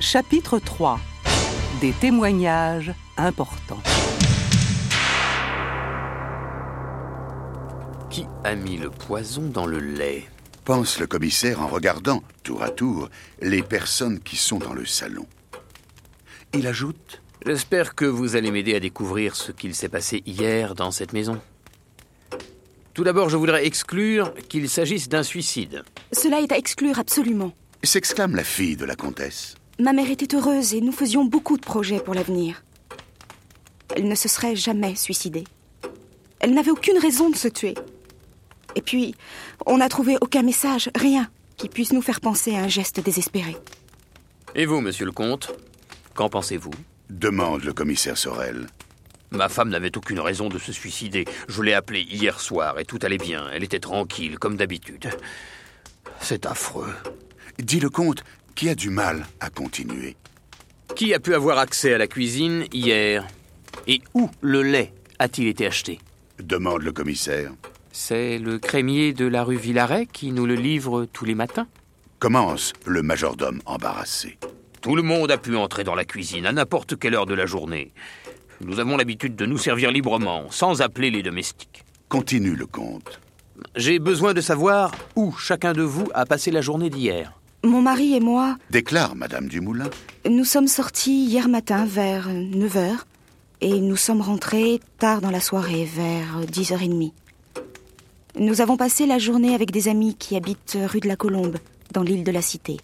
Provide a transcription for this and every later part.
Chapitre 3. Des témoignages importants. Qui a mis le poison dans le lait ? Pense le commissaire en regardant, tour à tour, les personnes qui sont dans le salon. Il ajoute : J'espère que vous allez m'aider à découvrir ce qu'il s'est passé hier dans cette maison. Tout d'abord, je voudrais exclure qu'il s'agisse d'un suicide. Cela est à exclure absolument. s'exclame la fille de la comtesse. Ma mère était heureuse et nous faisions beaucoup de projets pour l'avenir. Elle ne se serait jamais suicidée. Elle n'avait aucune raison de se tuer. Et puis, on n'a trouvé aucun message, rien, qui puisse nous faire penser à un geste désespéré. Et vous, monsieur le comte, qu'en pensez-vous ? Demande le commissaire Sorel. Ma femme n'avait aucune raison de se suicider. Je l'ai appelée hier soir et tout allait bien. Elle était tranquille, comme d'habitude. C'est affreux. Dit le comte, qui a du mal à continuer. Qui a pu avoir accès à la cuisine hier ? Et où le lait a-t-il été acheté ? Demande le commissaire. C'est le crémier de la rue Villaret qui nous le livre tous les matins. Commence le majordome embarrassé. Tout le monde a pu entrer dans la cuisine à n'importe quelle heure de la journée. Nous avons l'habitude de nous servir librement, sans appeler les domestiques. Continue le comte. J'ai besoin de savoir où chacun de vous a passé la journée d'hier. Mon mari et moi, Déclare Madame Dumoulin. nous sommes sortis hier matin vers 9h et nous sommes rentrés tard dans la soirée, vers 10h30. Nous avons passé la journée avec des amis qui habitent rue de la Colombe, dans l'île de la Cité.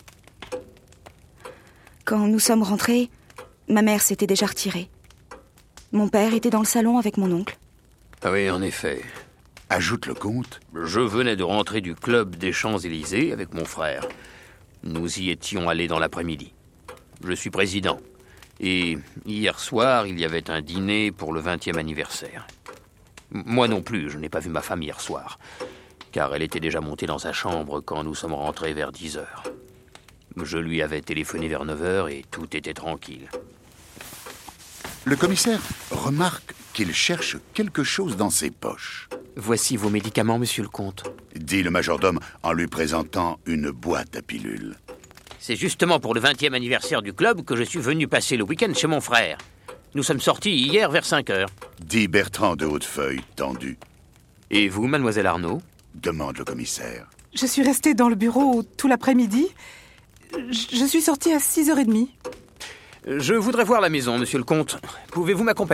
Quand nous sommes rentrés, ma mère s'était déjà retirée. Mon père était dans le salon avec mon oncle. Ah oui, en effet. Ajoute le comte. Je venais de rentrer du club des Champs-Élysées avec mon frère. Nous y étions allés dans l'après-midi. Je suis président. Et hier soir, il y avait un dîner pour le 20e anniversaire. Moi non plus, je n'ai pas vu ma femme hier soir, car elle était déjà montée dans sa chambre quand nous sommes rentrés vers 10h. Je lui avais téléphoné vers 9h et tout était tranquille. Le commissaire remarque qu'il cherche quelque chose dans ses poches. Voici vos médicaments, monsieur le comte. Dit le majordome en lui présentant une boîte à pilules. C'est justement pour le 20e anniversaire du club que je suis venu passer le week-end chez mon frère. Nous sommes sortis hier vers 5h. Dit Bertrand de Hautefeuille, tendu. Et vous, mademoiselle Arnaud ? Demande le commissaire. Je suis restée dans le bureau tout l'après-midi. Je suis sortie à 6h30. Je voudrais voir la maison, monsieur le comte. Pouvez-vous m'accompagner ?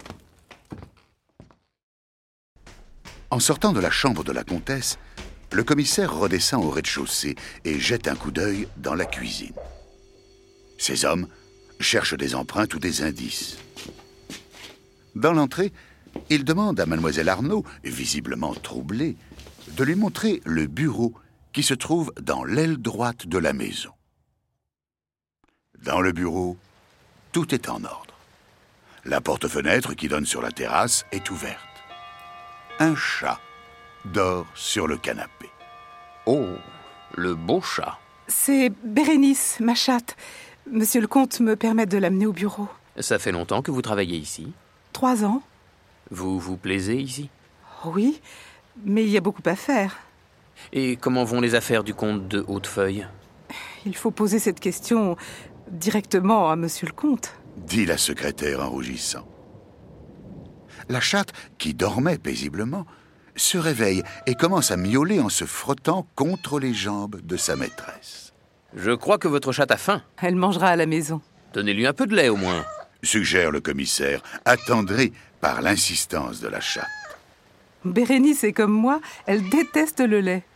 En sortant de la chambre de la comtesse, le commissaire redescend au rez-de-chaussée et jette un coup d'œil dans la cuisine. Ces hommes cherchent des empreintes ou des indices. Dans l'entrée, il demande à mademoiselle Arnaud, visiblement troublée, de lui montrer le bureau qui se trouve dans l'aile droite de la maison. Dans le bureau, tout est en ordre. La porte-fenêtre qui donne sur la terrasse est ouverte. Un chat dort sur le canapé. Oh, le beau chat. C'est Bérénice, ma chatte. Monsieur le comte me permet de l'amener au bureau. Ça fait longtemps que vous travaillez ici ? 3 ans. Vous vous plaisez ici ? Oui, mais il y a beaucoup à faire. Et comment vont les affaires du comte de Hautefeuille ? Il faut poser cette question directement à monsieur le comte. Dit la secrétaire en rougissant. La chatte, qui dormait paisiblement, se réveille et commence à miauler en se frottant contre les jambes de sa maîtresse. Je crois que votre chatte a faim. Elle mangera à la maison. Donnez-lui un peu de lait au moins. Suggère le commissaire, attendri par l'insistance de la chatte. Bérénice est comme moi, elle déteste le lait.